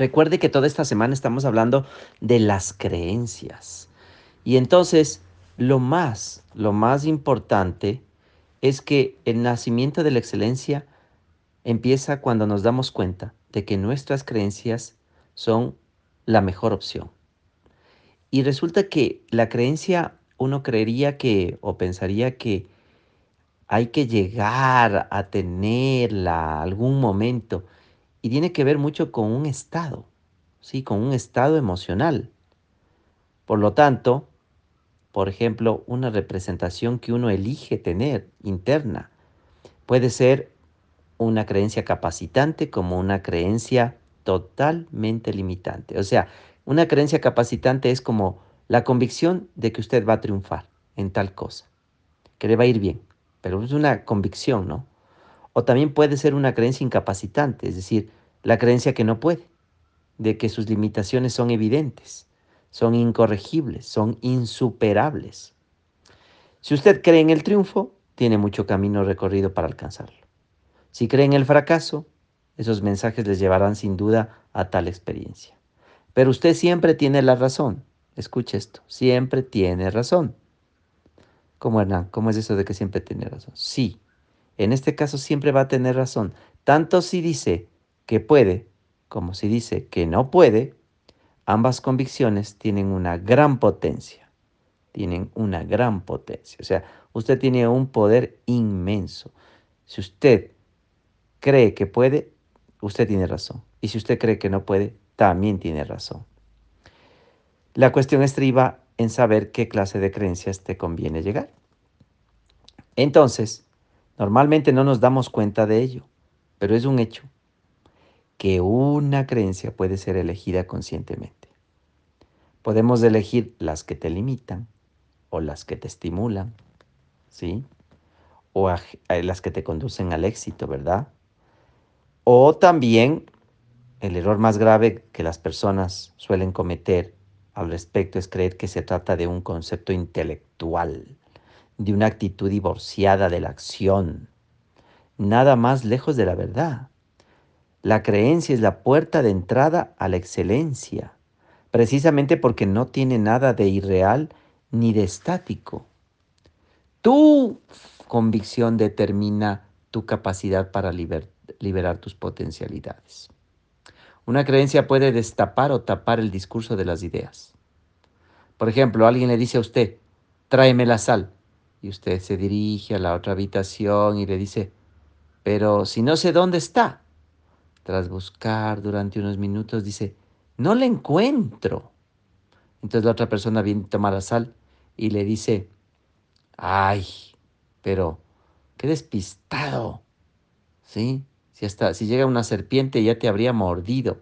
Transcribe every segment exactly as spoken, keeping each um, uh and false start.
Recuerde que toda esta semana estamos hablando de las creencias. Y entonces, lo más, lo más importante es que el nacimiento de la excelencia empieza cuando nos damos cuenta de que nuestras creencias son la mejor opción. Y resulta que la creencia, uno creería que o pensaría que hay que llegar a tenerla algún momento y tiene que ver mucho con un estado, ¿sí? Con un estado emocional. Por lo tanto, por ejemplo, una representación que uno elige tener interna puede ser una creencia capacitante como una creencia totalmente limitante. O sea, una creencia capacitante es como la convicción de que usted va a triunfar en tal cosa, que le va a ir bien, pero es una convicción, ¿no? O también puede ser una creencia incapacitante, es decir, la creencia que no puede, de que sus limitaciones son evidentes, son incorregibles, son insuperables. Si usted cree en el triunfo, tiene mucho camino recorrido para alcanzarlo. Si cree en el fracaso, esos mensajes les llevarán sin duda a tal experiencia. Pero usted siempre tiene la razón. Escuche esto, siempre tiene razón. ¿Cómo, Hernán? ¿Cómo es eso de que siempre tiene razón? Sí, en este caso siempre va a tener razón. Tanto si dice que puede como si dice que no puede, ambas convicciones tienen una gran potencia. Tienen una gran potencia. O sea, usted tiene un poder inmenso. Si usted cree que puede, usted tiene razón. Y si usted cree que no puede, también tiene razón. La cuestión estriba en saber qué clase de creencias te conviene llegar. Entonces, normalmente no nos damos cuenta de ello, pero es un hecho que una creencia puede ser elegida conscientemente. Podemos elegir las que te limitan o las que te estimulan, ¿sí? O a, a las que te conducen al éxito, ¿verdad? O también el error más grave que las personas suelen cometer al respecto es creer que se trata de un concepto intelectual, de una actitud divorciada de la acción. Nada más lejos de la verdad. La creencia es la puerta de entrada a la excelencia, precisamente porque no tiene nada de irreal ni de estático. Tu convicción determina tu capacidad para liber- liberar tus potencialidades. Una creencia puede destapar o tapar el discurso de las ideas. Por ejemplo, alguien le dice a usted, tráeme la sal, y usted se dirige a la otra habitación y le dice, pero si no sé dónde está. Tras buscar durante unos minutos, dice, no la encuentro. Entonces la otra persona viene a tomar la sal y le dice, ay, pero qué despistado, ¿sí? Si hasta si llega una serpiente ya te habría mordido.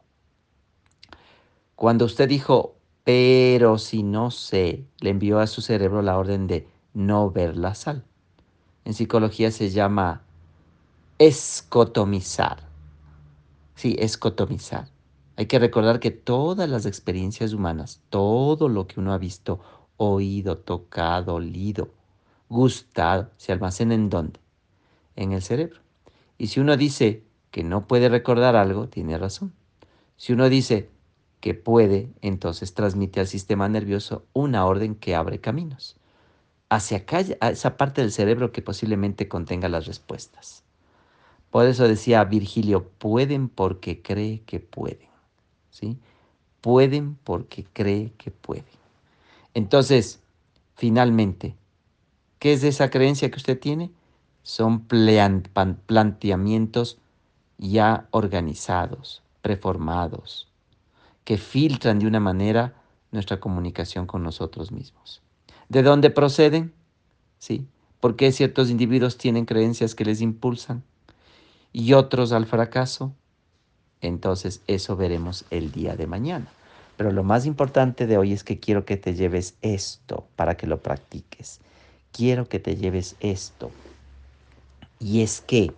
Cuando usted dijo, pero si no sé, le envió a su cerebro la orden de no ver la sal. En psicología se llama escotomizar. Sí, escotomizar. Hay que recordar que todas las experiencias humanas, todo lo que uno ha visto, oído, tocado, olido, gustado, se almacena ¿en dónde? En el cerebro. Y si uno dice que no puede recordar algo, tiene razón. Si uno dice que puede, entonces transmite al sistema nervioso una orden que abre caminos hacia acá, a esa parte del cerebro que posiblemente contenga las respuestas. Por eso decía Virgilio, pueden porque cree que pueden, ¿sí? Pueden porque cree que pueden. Entonces, finalmente, ¿qué es esa creencia que usted tiene? Son plan- pan- planteamientos ya organizados, preformados, que filtran de una manera nuestra comunicación con nosotros mismos. ¿De dónde proceden? ¿Sí? ¿Por qué ciertos individuos tienen creencias que les impulsan y otros al fracaso? Entonces eso veremos el día de mañana. Pero lo más importante de hoy es que quiero que te lleves esto para que lo practiques. Quiero que te lleves esto. Y es que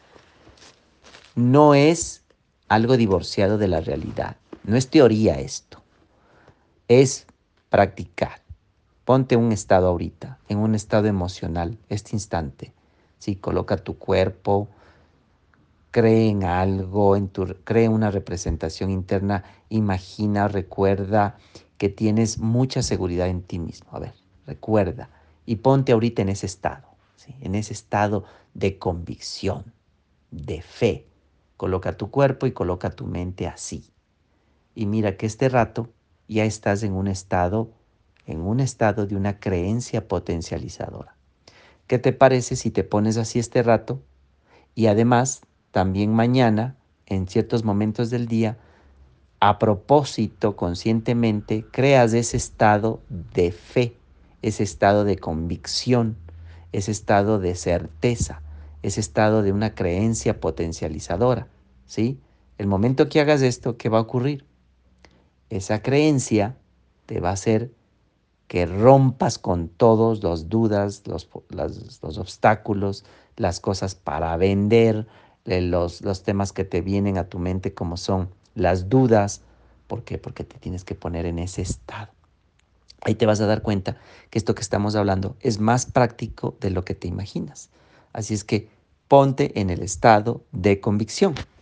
no es algo divorciado de la realidad. No es teoría esto. Es practicar. Ponte un estado ahorita, en un estado emocional, este instante. Sí, coloca tu cuerpo, cree en algo, en tu, cree una representación interna, imagina, recuerda que tienes mucha seguridad en ti mismo. A ver, recuerda y ponte ahorita en ese estado, ¿sí? En ese estado de convicción, de fe. Coloca tu cuerpo y coloca tu mente así. Y mira que este rato ya estás en un estado, en un estado de una creencia potencializadora. ¿Qué te parece si te pones así este rato? Y además, también mañana, en ciertos momentos del día, a propósito, conscientemente, creas ese estado de fe, ese estado de convicción, ese estado de certeza, ese estado de una creencia potencializadora, ¿sí? El momento que hagas esto, ¿qué va a ocurrir? Esa creencia te va a hacer que rompas con todos los dudas, los, las, los obstáculos, las cosas para vender, eh, los, los temas que te vienen a tu mente como son las dudas. ¿Por qué? Porque te tienes que poner en ese estado. Ahí te vas a dar cuenta que esto que estamos hablando es más práctico de lo que te imaginas. Así es que ponte en el estado de convicción.